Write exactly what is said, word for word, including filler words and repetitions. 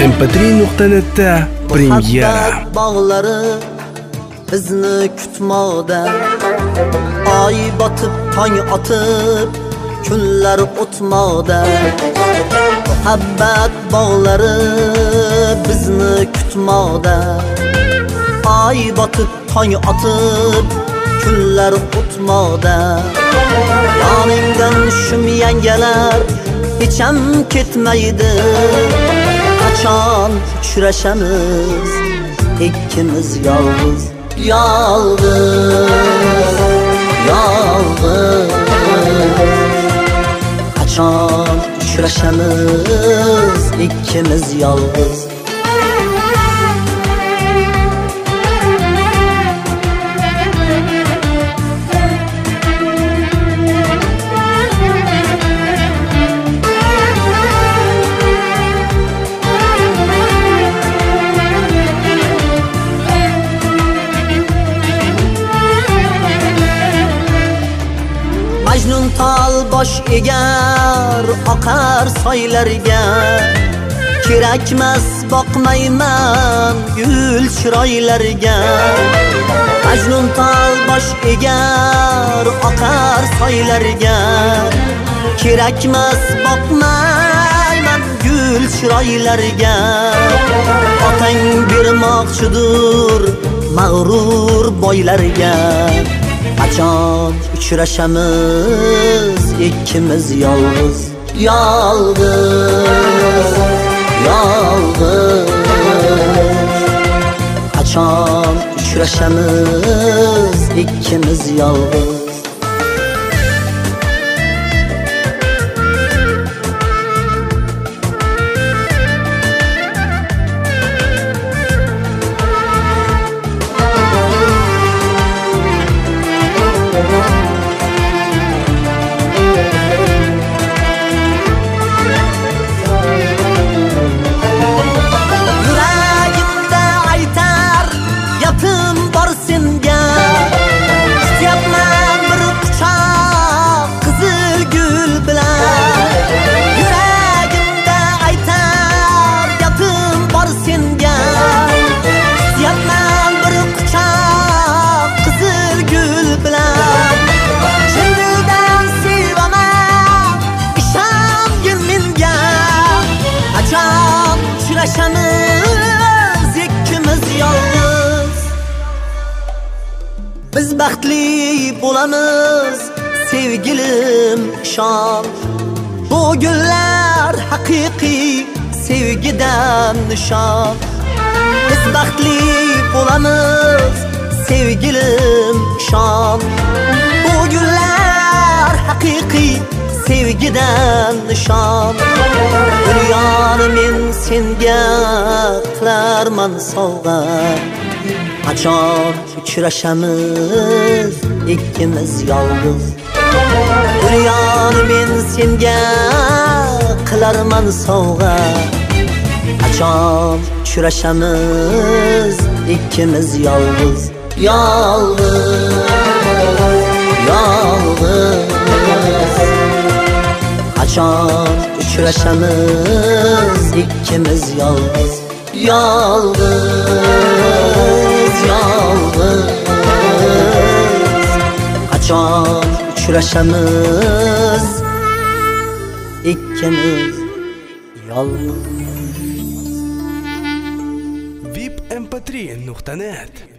em p tre nokta net'te premyera. Bağları bizni kutmoqda. Ay botib, tong otib, kunlar o'tmoqda. Muhabbat bog'lari bizni kutmoqda. Ay botib, tong otib, kunlar o'tmoqda. Yoningdan shum yangalar hecham ketmaydi. Qachon uchrashamiz ikkimiz yolg'iz, yolg'iz, yolg'iz. Qachon uchrashamiz ikkimiz yolg'iz. Majnun tal bosh egar oqar soylarga. Kerakmas boqmayman gul chiroylarga. Majnun tal bosh egar oqar soylarga. Kerakmas boqmayman gul chiroylarga. Otang bermoqchidir mag'rur boylarga. Qachon uchrashamiz ikkimiz yolg'iz, yolg'iz, yolg'iz. Qachon uchrashamiz ikkimiz yolg'iz. Uchrashamiz ikkimiz yolg'iz. Biz baxtli bo'lamiz sevgilim, ishon. Bu gullar haqiqiy sevgidan nishon. Biz baxtli bo'lamiz sevgilim, ishon. Bu gullar haqiqiy sevgidan nishon. Dunyoni men senga qilarman sovg'a. Qachon uchrashamiz ikkimiz yolg'iz. Dunyoni men senga qilarman sovg'a. Qachon uchrashamiz ikkimiz yolg'iz, yolg'iz, yolg'iz. Qachon uchrashamiz ikkimiz yolg'iz, yolg'iz, yolg'iz. Qachon uchrashamiz ikkimiz yolg'iz. vip m p tre nokta net